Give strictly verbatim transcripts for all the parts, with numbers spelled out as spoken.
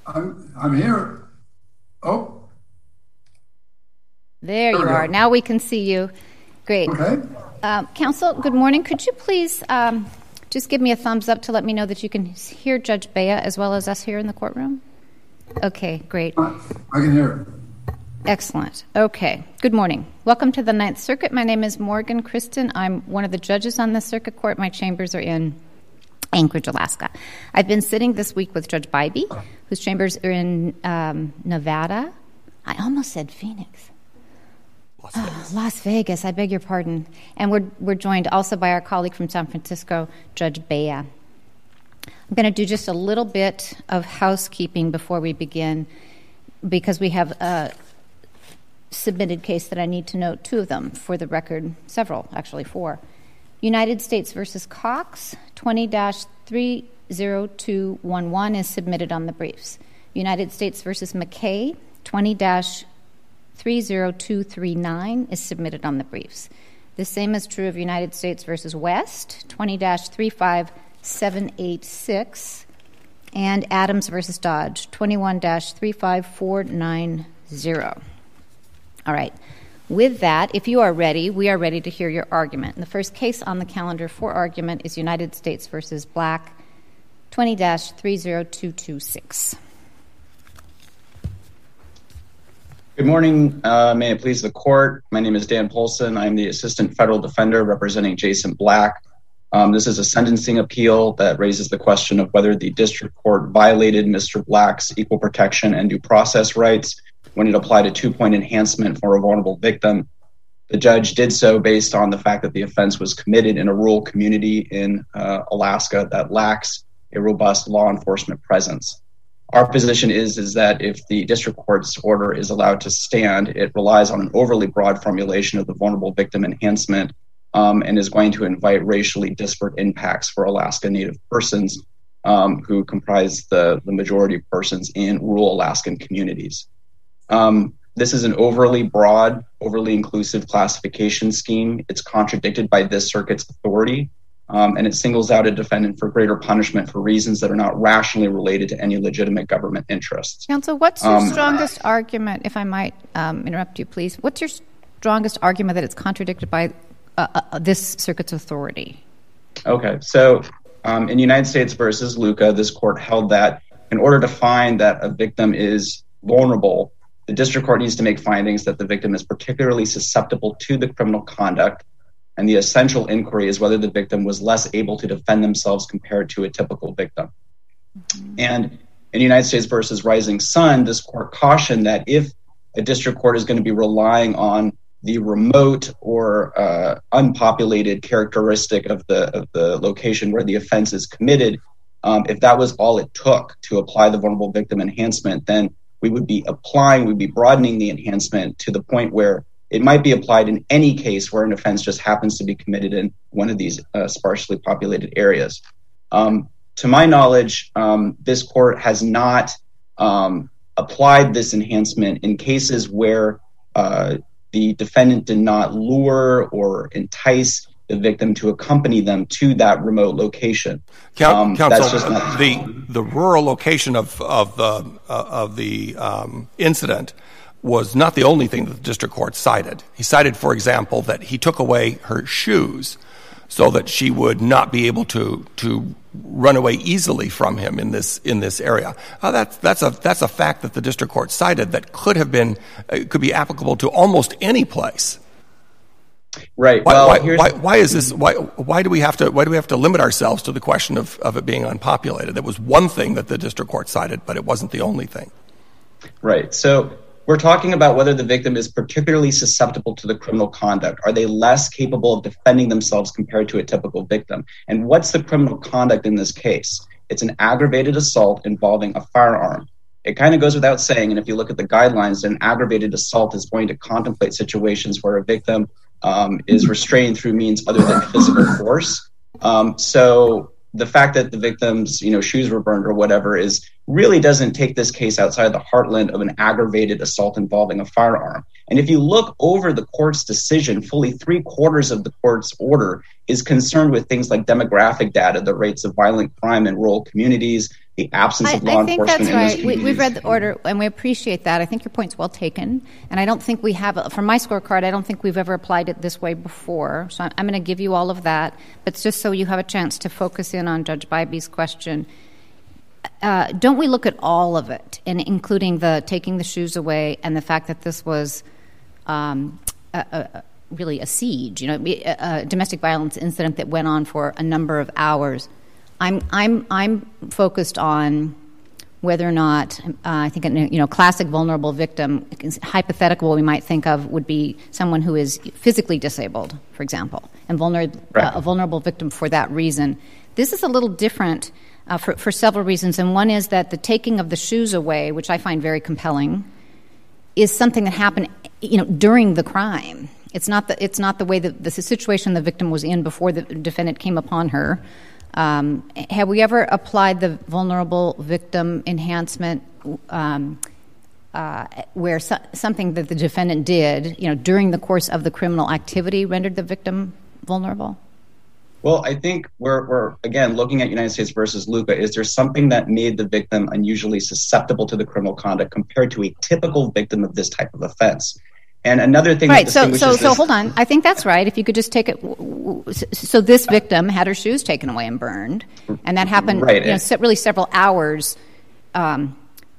I'm, I'm here. Oh. There, there you are. Now we can see you. Great. Okay. Uh, Counsel, good morning. Could you please um, just give me a thumbs up to let me know that you can hear Judge Bea as well as us here in the courtroom? Okay, great. I can hear. Excellent. Okay. Good morning. Welcome to the Ninth Circuit. My name is Morgan Kristen. I'm one of the judges on the circuit court. My chambers are in Anchorage, Alaska. I've been sitting this week with Judge Bybee, whose chambers are in um, Nevada. I almost said Phoenix. Las Vegas. Oh, Las Vegas. I beg your pardon. And we're we're joined also by our colleague from San Francisco, Judge Bea. I'm going to do just a little bit of housekeeping before we begin, because we have a submitted case that I need to note, two of them for the record, several, actually four. United States versus Cox, twenty dash three oh two one one is submitted on the briefs. United States versus McKay, twenty dash three oh two three nine is submitted on the briefs. The same is true of United States versus West, twenty dash three five seven eight six, and Adams versus Dodge, twenty-one dash three five four nine zero. All right. With that, if you are ready, we are ready to hear your argument. And the first case on the calendar for argument is United States versus Black, twenty dash three oh two two six. Good morning. Uh, may it please the court. My name is Dan Polson. I'm the Assistant Federal Defender representing Jason Black. Um, this is a sentencing appeal that raises the question of whether the district court violated Mister Black's equal protection and due process rights when it applied a two-point enhancement for a vulnerable victim. The judge did so based on the fact that the offense was committed in a rural community in uh, Alaska that lacks a robust law enforcement presence. Our position is, is that if the district court's order is allowed to stand, it relies on an overly broad formulation of the vulnerable victim enhancement um, and is going to invite racially disparate impacts for Alaska Native persons um, who comprise the, the majority of persons in rural Alaskan communities. Um, this is an overly broad, overly inclusive classification scheme. It's contradicted by this circuit's authority. Um, and it singles out a defendant for greater punishment for reasons that are not rationally related to any legitimate government interests. Counsel, what's your Um, strongest argument, if I might um, interrupt you, please? What's your strongest argument that it's contradicted by uh, uh, this circuit's authority? Okay, so um, in United States versus Luca, this court held that in order to find that a victim is vulnerable, the district court needs to make findings that the victim is particularly susceptible to the criminal conduct, and the essential inquiry is whether the victim was less able to defend themselves compared to a typical victim. Mm-hmm. And in United States versus Rising Sun, this court cautioned that if a district court is going to be relying on the remote or uh, unpopulated characteristic of the of the location where the offense is committed, um, if that was all it took to apply the vulnerable victim enhancement, then we would be applying, we'd be broadening the enhancement to the point where it might be applied in any case where an offense just happens to be committed in one of these uh, sparsely populated areas. Um, to my knowledge, um, this court has not um, applied this enhancement in cases where uh, the defendant did not lure or entice the victim to accompany them to that remote location. Um, Counsel, that's just not- the the rural location of of the uh, of the um, incident was not the only thing that the district court cited. He cited, for example, that he took away her shoes so that she would not be able to to run away easily from him in this in this area. Uh, that's that's a that's a fact that the district court cited that could have been uh, could be applicable to almost any place. Right. Why, well, why, here's... why, why is this? Why why do we have to why do we have to limit ourselves to the question of, of it being unpopulated? That was one thing that the district court cited, but it wasn't the only thing. Right. So we're talking about whether the victim is particularly susceptible to the criminal conduct. Are they less capable of defending themselves compared to a typical victim? And what's the criminal conduct in this case? It's an aggravated assault involving a firearm. It kind of goes without saying, and if you look at the guidelines, an aggravated assault is going to contemplate situations where a victim um, is restrained through means other than physical force. Um, so the fact that the victim's, you know, shoes were burned or whatever is really doesn't take this case outside the heartland of an aggravated assault involving a firearm. And if you look over the court's decision, fully three quarters of the court's order is concerned with things like demographic data, the rates of violent crime in rural communities, the absence I, of law I think enforcement that's in right. those We, we've read communities. the order, and we appreciate that. I think your point's well taken. And I don't think we have, from my scorecard, I don't think we've ever applied it this way before. So I'm, I'm going to give you all of that. But just so you have a chance to focus in on Judge Bybee's question, uh, don't we look at all of it, and including the taking the shoes away and the fact that this was um, a, a, really a siege, you know, a, a domestic violence incident that went on for a number of hours? I'm I'm I'm focused on whether or not uh, I think you know classic vulnerable victim, hypothetical we might think of would be someone who is physically disabled, for example, and vulnerable right. uh, a vulnerable victim for that reason. This is a little different uh, for for several reasons, and one is that the taking of the shoes away, which I find very compelling, is something that happened you know during the crime. It's not the it's not the way that the situation the victim was in before the defendant came upon her. Um, have we ever applied the vulnerable victim enhancement um, uh, where so, something that the defendant did, you know, during the course of the criminal activity rendered the victim vulnerable? Well, I think we're, we're again, looking at United States versus Luca. Is there something that made the victim unusually susceptible to the criminal conduct compared to a typical victim of this type of offense? And another thing right, that so so this, so hold on. I think that's right. If you could just take it. So this victim had her shoes taken away and burned, and that happened right. you know, se- really several hours um,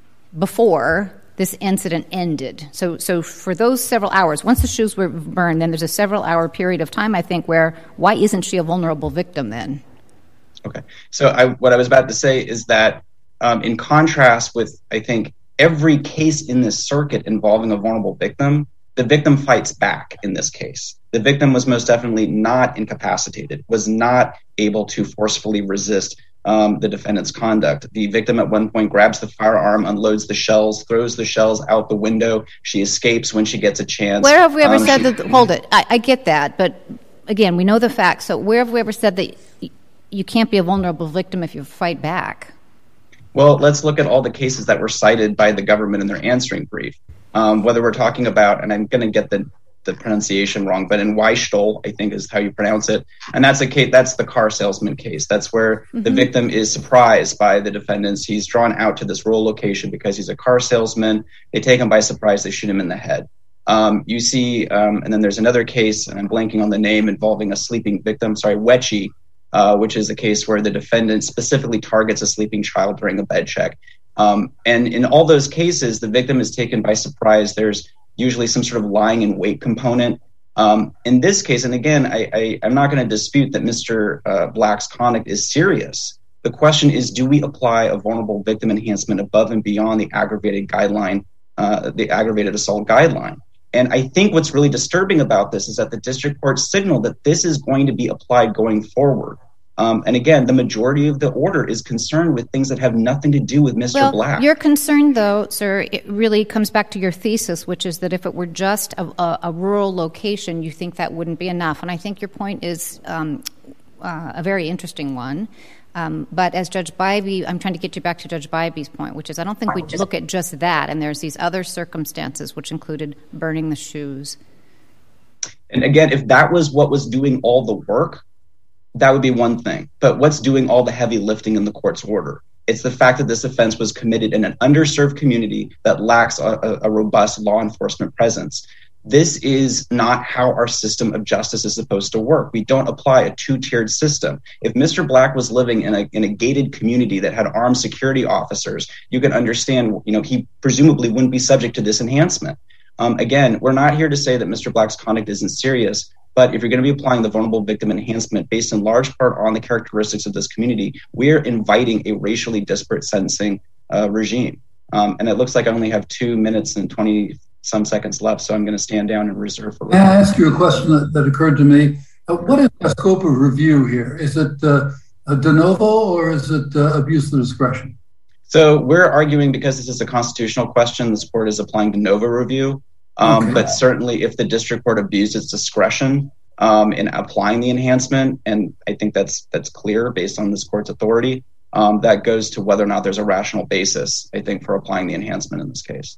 before this incident ended. So so for those several hours, once the shoes were burned, then there's a several hour period of time, I think, where why isn't she a vulnerable victim then? Okay. So I, what I was about to say is that um, in contrast with, I think, every case in this circuit involving a vulnerable victim, the victim fights back in this case. The victim was most definitely not incapacitated, was not able to forcefully resist um, the defendant's conduct. The victim at one point grabs the firearm, unloads the shells, throws the shells out the window. She escapes when she gets a chance. Where have we ever um, said she, that, hold it, I, I get that, but again, we know the facts. So where have we ever said that y- you can't be a vulnerable victim if you fight back? Well, let's look at all the cases that were cited by the government in their answering brief. Um, whether we're talking about, and I'm going to get the, the pronunciation wrong, but in Weistol, I think is how you pronounce it. And that's a case, that's the car salesman case. That's where mm-hmm. the victim is surprised by the defendants. He's drawn out to this rural location because he's a car salesman. They take him by surprise. They shoot him in the head. Um, you see, um, and then there's another case, and I'm blanking on the name, involving a sleeping victim, sorry, Wetchy, uh, which is a case where the defendant specifically targets a sleeping child during a bed check. Um, and in all those cases, the victim is taken by surprise. There's usually some sort of lying in wait component. Um, in this case, and again, I, I, I'm not going to dispute that Mister Uh, Black's conduct is serious. The question is, do we apply a vulnerable victim enhancement above and beyond the aggravated guideline, uh, the aggravated assault guideline? And I think what's really disturbing about this is that the district court signaled that this is going to be applied going forward. Um, and again, the majority of the order is concerned with things that have nothing to do with Mister Well, Black. Your concern, though, sir, it really comes back to your thesis, which is that if it were just a, a, a rural location, you think that wouldn't be enough. And I think your point is um, uh, a very interesting one. Um, but as Judge Bybee, I'm trying to get you back to Judge Bybee's point, which is I don't think we look at just that. And there's these other circumstances, which included burning the shoes. And again, if that was what was doing all the work, that would be one thing. But what's doing all the heavy lifting in the court's order? It's the fact that this offense was committed in an underserved community that lacks a, a robust law enforcement presence. This is not how our system of justice is supposed to work. We don't apply a two-tiered system. If Mister Black was living in a, in a gated community that had armed security officers, you can understand, you know, he presumably wouldn't be subject to this enhancement. Um, again, we're not here to say that Mister Black's conduct isn't serious. But if you're going to be applying the vulnerable victim enhancement based in large part on the characteristics of this community, we're inviting a racially disparate sentencing uh, regime. Um, and it looks like I only have two minutes and twenty some seconds left, so I'm going to stand down and reserve for. May I ask you a question that, that occurred to me? Uh, what is the scope of review here? Is it uh, a de novo or is it uh, abuse of discretion? So we're arguing because this is a constitutional question, this court is applying de novo review. Um, Okay. But certainly if the district court abused its discretion um, in applying the enhancement, and I think that's that's clear based on this court's authority, um, that goes to whether or not there's a rational basis, I think, for applying the enhancement in this case.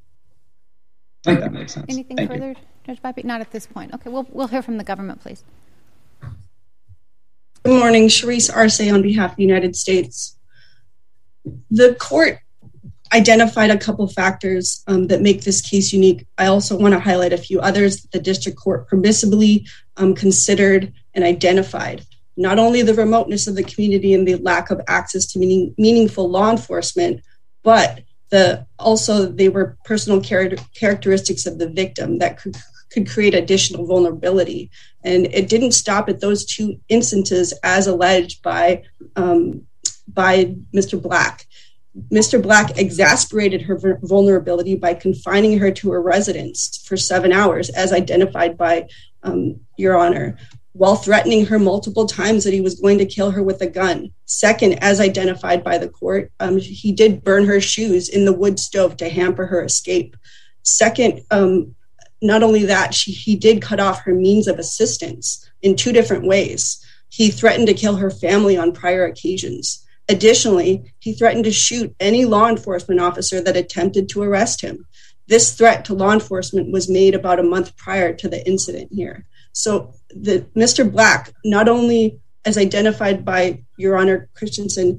I think that makes sense. Anything Thank further, you. Judge Bybee? Not at this point. Okay, we'll, we'll hear from the government, please. Good morning, Sharice Arce on behalf of the United States. the court identified a couple factors um, that make this case unique. I also want to highlight a few others that the district court permissibly um, considered and identified. Not only the remoteness of the community and the lack of access to meaning, meaningful law enforcement, but the also they were personal char- characteristics of the victim that could, could create additional vulnerability. And it didn't stop at those two instances as alleged by, um, by Mister Black. Mister Black exasperated her vulnerability by confining her to her residence for seven hours, as identified by um, Your Honor, while threatening her multiple times that he was going to kill her with a gun. Second, as identified by the court, um, he did burn her shoes in the wood stove to hamper her escape. Second, um, not only that, she, he did cut off her means of assistance in two different ways. He threatened to kill her family on prior occasions. Additionally, he threatened to shoot any law enforcement officer that attempted to arrest him. This threat to law enforcement was made about a month prior to the incident here. So the Mister Black, not only as identified by Your Honor Christensen,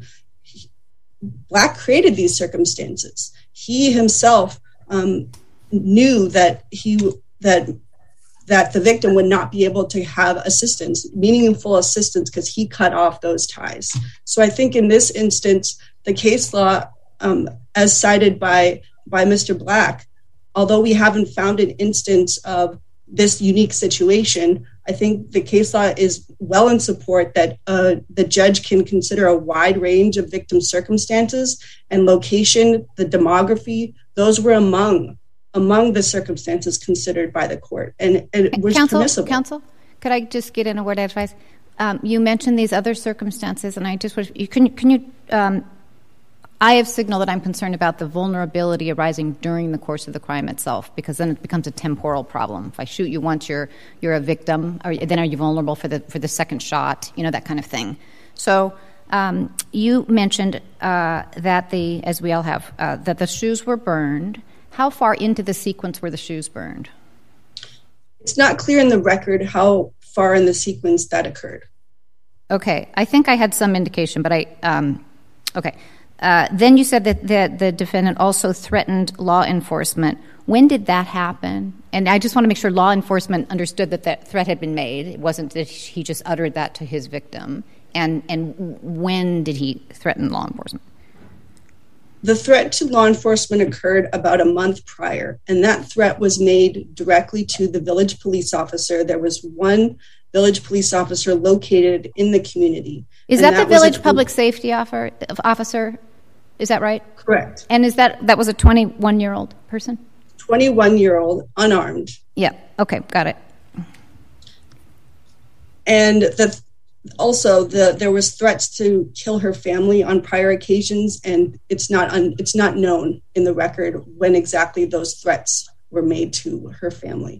Black created these circumstances. He himself um, knew that he that that the victim would not be able to have assistance, meaningful assistance, because he cut off those ties. So I think in this instance, the case law, um, as cited by, by Mister Black, although we haven't found an instance of this unique situation, I think the case law is well in support that uh, the judge can consider a wide range of victim circumstances and location, the demography. Those were among among the circumstances considered by the court, and it was counsel, permissible. Counsel, could I just get in a word of advice? Um, you mentioned these other circumstances, and I just wish you can. Can you? Um, I have signaled that I'm concerned about the vulnerability arising during the course of the crime itself, because then it becomes a temporal problem. If I shoot you once, you're you're a victim, or then are you vulnerable for the for the second shot? You know, that kind of thing. So. Um, you mentioned uh, that the, as we all have, uh, that the shoes were burned. How far into the sequence were the shoes burned? It's not clear in the record how far in the sequence that occurred. Okay. I think I had some indication, but I, um, okay. Uh, then you said that the, the defendant also threatened law enforcement. When did that happen? And I just want to make sure law enforcement understood that that threat had been made. It wasn't that he just uttered that to his victim. And, and when did he threaten law enforcement? The threat to law enforcement occurred about a month prior, and that threat was made directly to the village police officer. There was one village police officer located in the community. Is that, that the village a, public safety officer? Is that right? Correct. And is that that was a twenty-one-year-old person? twenty-one-year-old, unarmed. Yeah. Okay, got it. And the Also, the, there was threats to kill her family on prior occasions, and it's not un, it's not known in the record when exactly those threats were made to her family.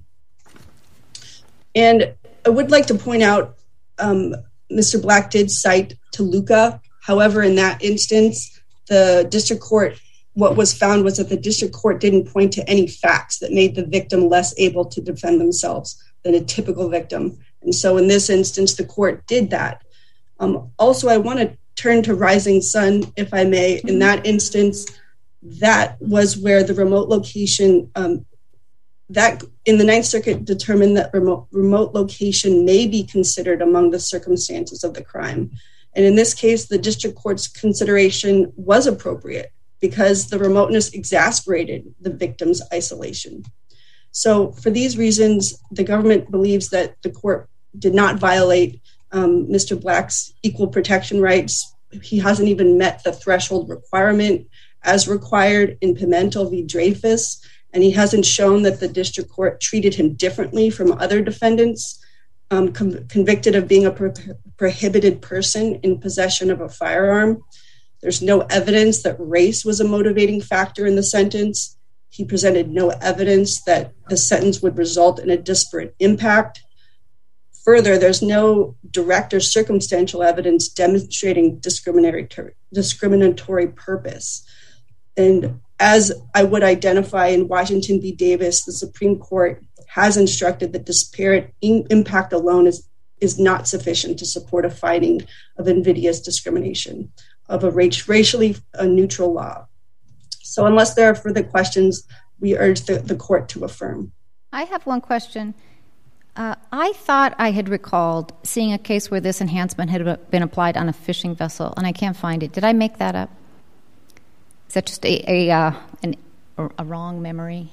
And I would like to point out, um, Mister Black did cite Toluca. However, in that instance, the district court, what was found was that the district court didn't point to any facts that made the victim less able to defend themselves than a typical victim. And so in this instance, the court did that. Um, also, I want to turn to Rising Sun, if I may. In that instance, that was where the remote location, um, that in the Ninth Circuit determined that remote, remote location may be considered among the circumstances of the crime. And in this case, the district court's consideration was appropriate because the remoteness exasperated the victim's isolation. So for these reasons, the government believes that the court did not violate um, Mister Black's equal protection rights. He hasn't even met the threshold requirement as required in Pimentel v. Dreyfus, and he hasn't shown that the district court treated him differently from other defendants um, com- convicted of being a pro- prohibited person in possession of a firearm. There's no evidence that race was a motivating factor in the sentence. He presented no evidence that the sentence would result in a disparate impact. Further, there's no direct or circumstantial evidence demonstrating discriminatory, discriminatory purpose. And as I would identify in Washington v. Davis, the Supreme Court has instructed that disparate in- impact alone is, is not sufficient to support a finding of invidious discrimination. of a racially neutral law. So unless there are further questions, we urge the, the court to affirm. I have one question. Uh, I thought I had recalled seeing a case where this enhancement had been applied on a fishing vessel, and I can't find it. Did I make that up? Is that just a a, uh, an, a wrong memory?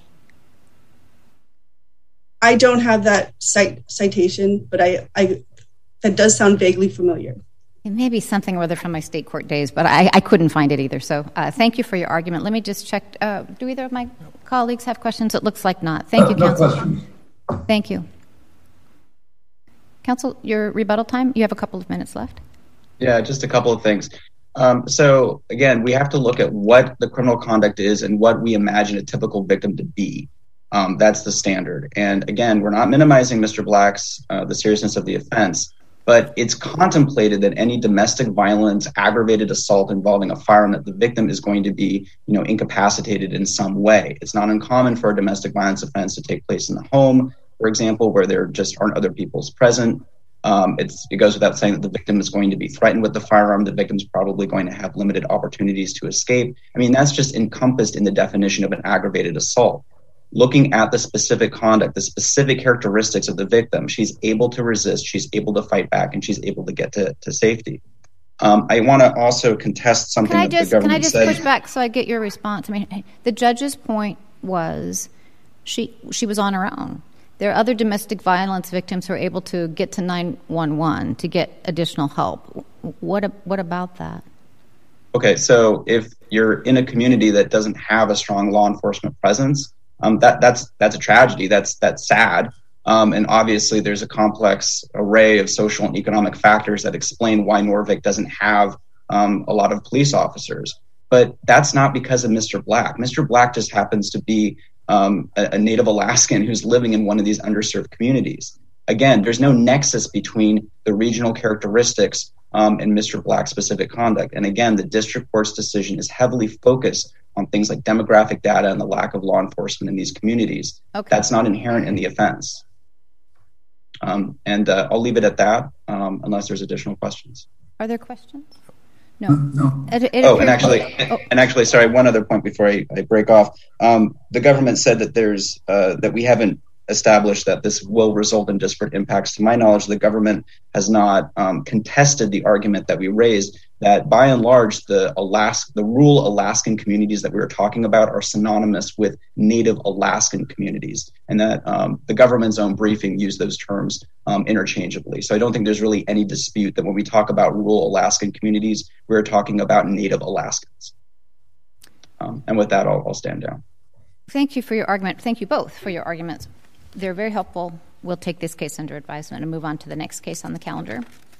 I don't have that cite, citation, but I, I that does sound vaguely familiar. It may be something or other from my state court days, but I, I couldn't find it either. So uh, thank you for your argument. Let me just check. Uh, do either of my colleagues have questions? It looks like not. Thank uh, you, no Counsel. Questions. Thank you. Counsel, your rebuttal time, you have a couple of minutes left. Yeah, just a couple of things. Um, so, again, we have to look at what the criminal conduct is and what we imagine a typical victim to be. Um, that's the standard. And, again, we're not minimizing Mister Black's, uh, the seriousness of the offense, but it's contemplated that any domestic violence, aggravated assault involving a firearm, that the victim is going to be, you know, incapacitated in some way. It's not uncommon for a domestic violence offense to take place in the home, for example, where there just aren't other people's present. Um, it's, it goes without saying that the victim is going to be threatened with the firearm. The victim's probably going to have limited opportunities to escape. I mean, that's just encompassed in the definition of an aggravated assault. Looking at the specific conduct, the specific characteristics of the victim, she's able to resist, she's able to fight back, and she's able to get to, to safety. Um, I want to also contest something can I that just, the government Can I just said. push back so I get your response? I mean, the judge's point was she she was on her own. There are other domestic violence victims who are able to get to nine one one to get additional help. What what about that? Okay, so if you're in a community that doesn't have a strong law enforcement presence, um, that that's that's a tragedy. That's that's sad. Um, and obviously, there's a complex array of social and economic factors that explain why Norvik doesn't have um, a lot of police officers. But that's not because of Mister Black. Mister Black just happens to be Um, a, a Native Alaskan who's living in one of these underserved communities. Again, there's no nexus between the regional characteristics um, and Mister Black's specific conduct. And again, the district court's decision is heavily focused on things like demographic data and the lack of law enforcement in these communities. Okay. That's not inherent in the offense. Um, and uh, I'll leave it at that um, unless there's additional questions. Are there questions? No. no. It, it oh, and actually, oh. and actually, sorry, one other point before I, I break off. Um, the government said that there's uh, that we haven't established that this will result in disparate impacts. To my knowledge, the government has not um, contested the argument that we raised that, by and large, the Alaska, the rural Alaskan communities that we were talking about are synonymous with Native Alaskan communities, and that um, the government's own briefing used those terms um, interchangeably. So I don't think there's really any dispute that when we talk about rural Alaskan communities, we're talking about Native Alaskans. Um, and with that, I'll, I'll stand down. Thank you for your argument. Thank you both for your arguments. They're very helpful. We'll take this case under advisement and move on to the next case on the calendar.